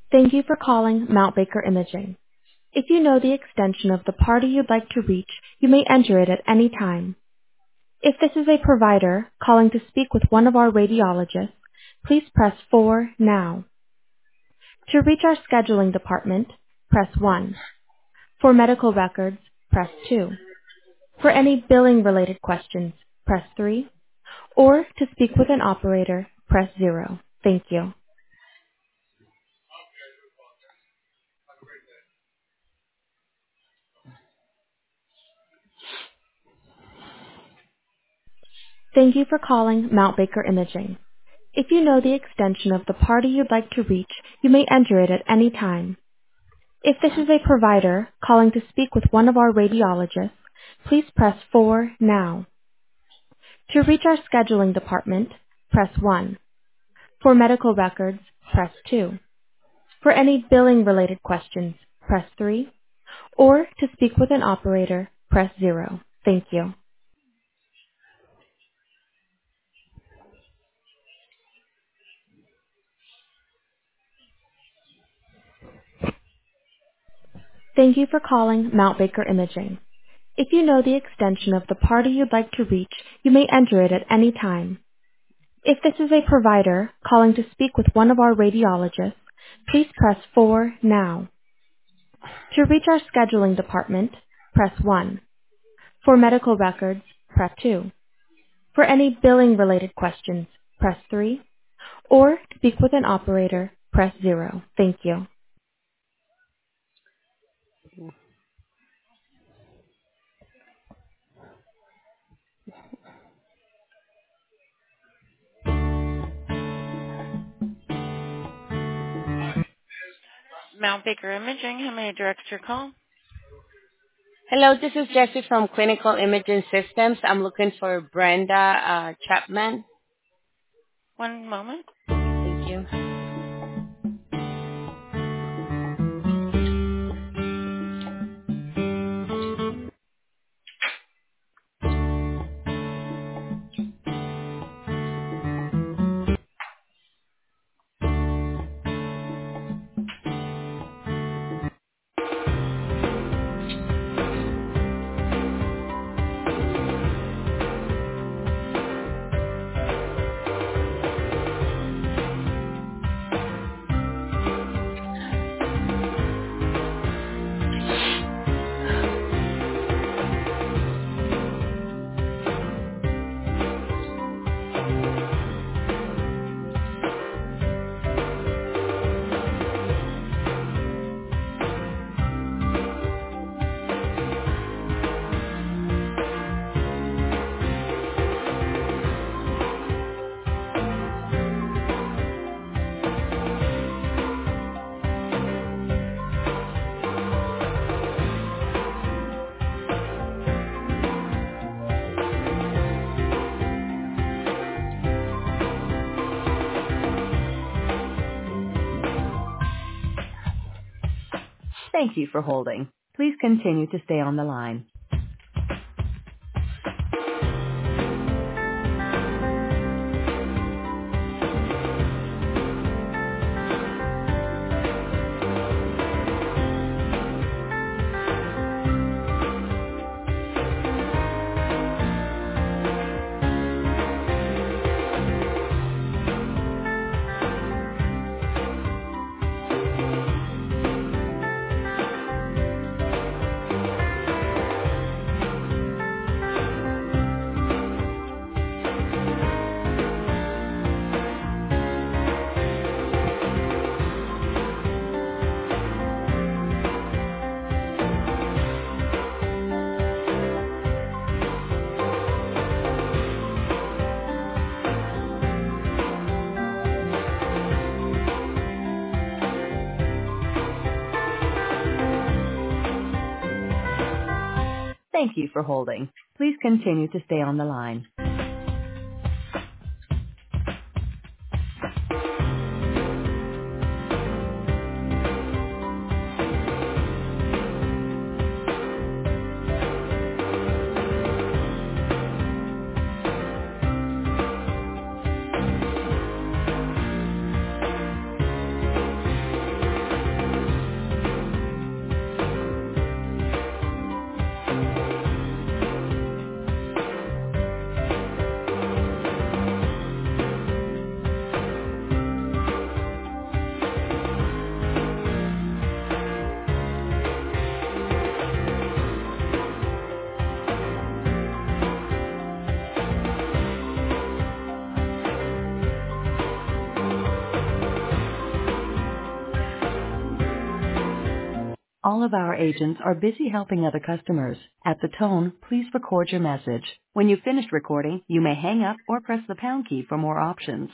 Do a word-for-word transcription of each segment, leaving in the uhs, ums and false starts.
Thank you for calling Mount Baker Imaging. If you know the extension of the party you'd like to reach, you may enter it at any time. If this is a provider calling to speak with one of our radiologists, please press four now. To reach our scheduling department, press one. For medical records, press two. For any billing-related questions, press three. Or to speak with an operator, press zero. Thank you. Thank you for calling Mount Baker Imaging. If you know the extension of the party you'd like to reach, you may enter it at any time. If this is a provider calling to speak with one of our radiologists, please press four now. To reach our scheduling department, press one. For medical records, press two. For any billing-related questions, press three. Or to speak with an operator, press zero. Thank you. Thank you for calling Mount Baker Imaging. If you know the extension of the party you'd like to reach, you may enter it at any time. If this is a provider calling to speak with one of our radiologists, please press four now. To reach our scheduling department, press one. For medical records, press two. For any billing-related questions, press three. Or to speak with an operator, press zero. Thank you. Mount Baker Imaging, how may I direct your call? Hello, this is Jessie from Clinical Imaging Systems. I'm looking for Brenda uh, Chapman. One moment. Thank you. Thank you for holding. Please continue to stay on the line. Thank you for holding. Please continue to stay on the line. All of our agents are busy helping other customers. At the tone, please record your message. When you've finished recording, you may hang up or press the pound key for more options.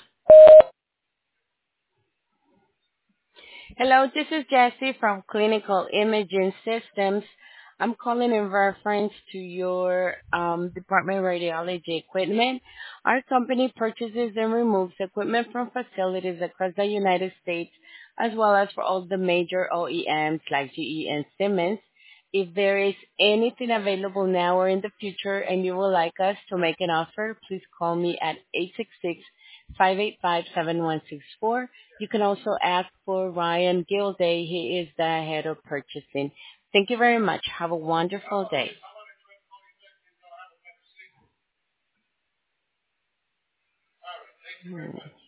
Hello, this is Jessie from Clinical Imaging Systems. I'm calling in reference to your um, department radiology equipment. Our company purchases and removes equipment from facilities across the United States, as well as for all the major O E Ms like G E and Siemens. If there is anything available now or in the future and you would like us to make an offer, please call me at eight six six, five eight five, seven one six four. You can also ask for Ryan Gilday. He is the head of purchasing. Thank you very much. Have a wonderful day. Hmm.